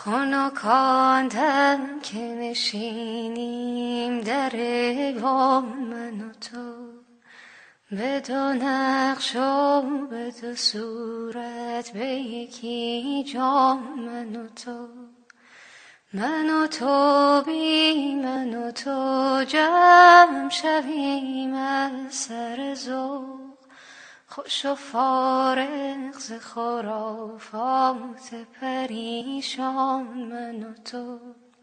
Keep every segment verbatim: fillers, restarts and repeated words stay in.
خنکاندم که نشینیم در گام من و تو، به دو نقش و به دو صورت به یکی جام من و تو. من و تو بی من و تو جمع شویم از سر ذوق، خوش و فارغ ز خرافات پریشان من و تو.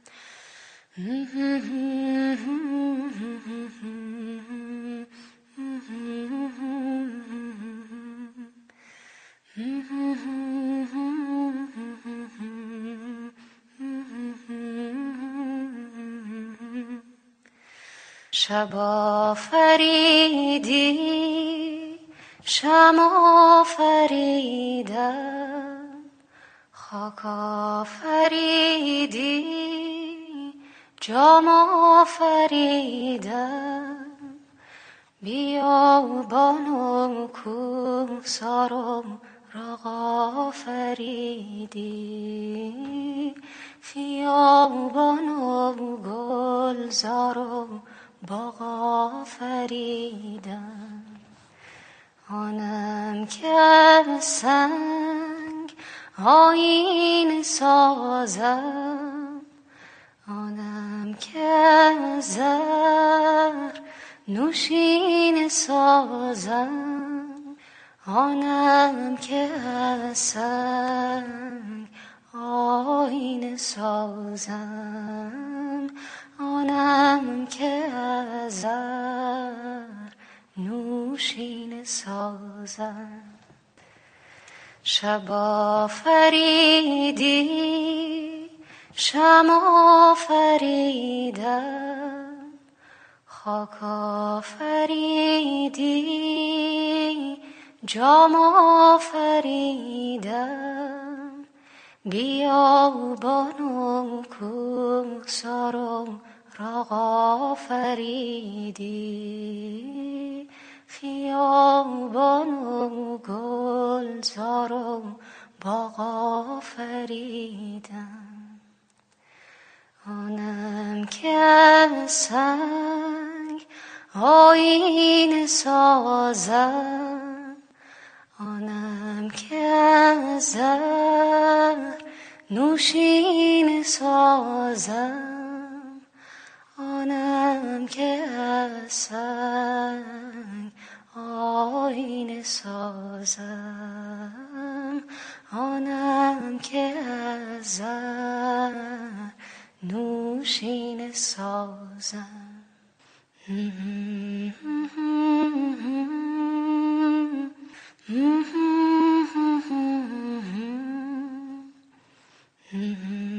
شب آفریدی شمع آفریدم، خاک آفریدی جام آفریدم، بیابان و کوهسار و راغ آفریدی، خیابان و گلزار و باغ آفریدم. آنم که از سنگ آیینه سازم، آنم که از زر نوشینه سازم، آنم که از سنگ آیینه سازم، آنم که از زر نوشینه سازم. شب آفریدی شمع آفریدم، خاک آفریدی جام آفریدم، بیابان و کوهسار و راغ آفریدی، خیابان و گلزار و باغ آفریدم. آنم که از سنگ آیینه سازم، آنم که از زر نوشینه سازم، آنم که از سنگ آیینه سازم، آنم که از زر نوشینه سازم. Mm-hmm.